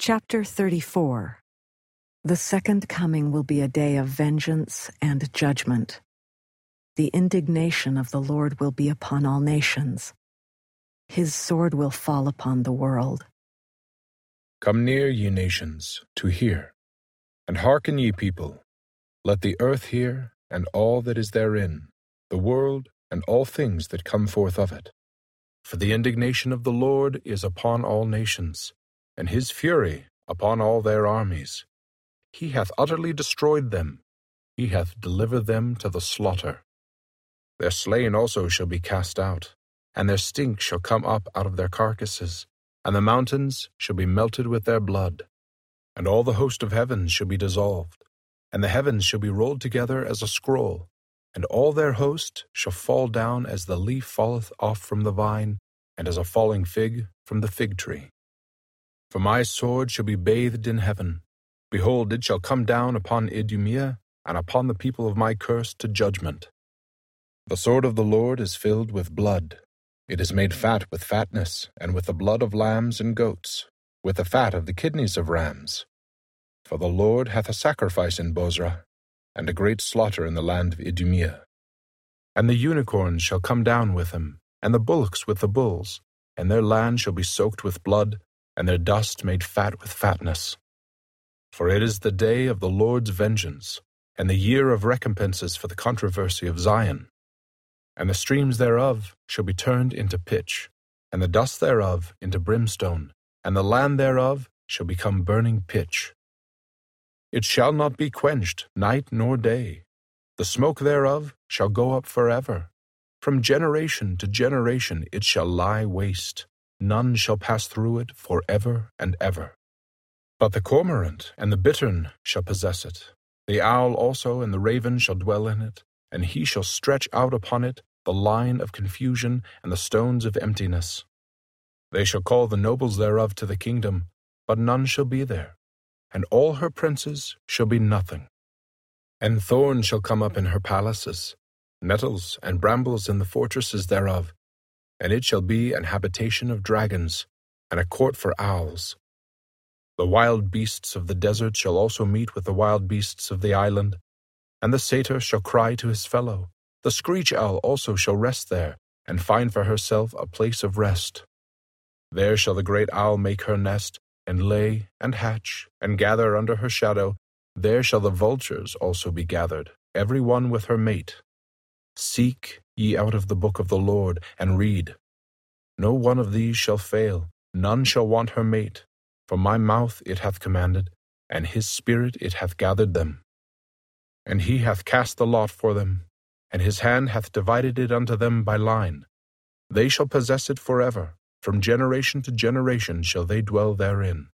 Chapter 34. The second coming will be a day of vengeance and judgment. The indignation of the Lord will be upon all nations. His sword will fall upon the world. Come near, ye nations, to hear, and hearken, ye people. Let the earth hear, and all that is therein, the world, and all things that come forth of it. For the indignation of the Lord is upon all nations, and his fury upon all their armies. He hath utterly destroyed them, he hath delivered them to the slaughter. Their slain also shall be cast out, and their stink shall come up out of their carcasses, and the mountains shall be melted with their blood. And all the host of heaven shall be dissolved, and the heavens shall be rolled together as a scroll, and all their host shall fall down as the leaf falleth off from the vine, and as a falling fig from the fig tree. For my sword shall be bathed in heaven. Behold, it shall come down upon Idumea, and upon the people of my curse to judgment. The sword of the Lord is filled with blood. It is made fat with fatness, and with the blood of lambs and goats, with the fat of the kidneys of rams. For the Lord hath a sacrifice in Bozrah, and a great slaughter in the land of Idumea. And the unicorns shall come down with him, and the bullocks with the bulls, and their land shall be soaked with blood, and their dust made fat with fatness. For it is the day of the Lord's vengeance, and the year of recompenses for the controversy of Zion. And the streams thereof shall be turned into pitch, and the dust thereof into brimstone, and the land thereof shall become burning pitch. It shall not be quenched night nor day. The smoke thereof shall go up forever. From generation to generation it shall lie waste. None shall pass through it forever and ever. But the cormorant and the bittern shall possess it. The owl also and the raven shall dwell in it, and he shall stretch out upon it the line of confusion and the stones of emptiness. They shall call the nobles thereof to the kingdom, but none shall be there, and all her princes shall be nothing. And thorns shall come up in her palaces, nettles and brambles in the fortresses thereof, and it shall be an habitation of dragons, and a court for owls. The wild beasts of the desert shall also meet with the wild beasts of the island, and the satyr shall cry to his fellow. The screech owl also shall rest there, and find for herself a place of rest. There shall the great owl make her nest, and lay, and hatch, and gather under her shadow. There shall the vultures also be gathered, every one with her mate. Seek ye out of the book of the Lord, and read. No one of these shall fail, none shall want her mate. For my mouth it hath commanded, and his spirit it hath gathered them. And he hath cast the lot for them, and his hand hath divided it unto them by line. They shall possess it forever, from generation to generation shall they dwell therein.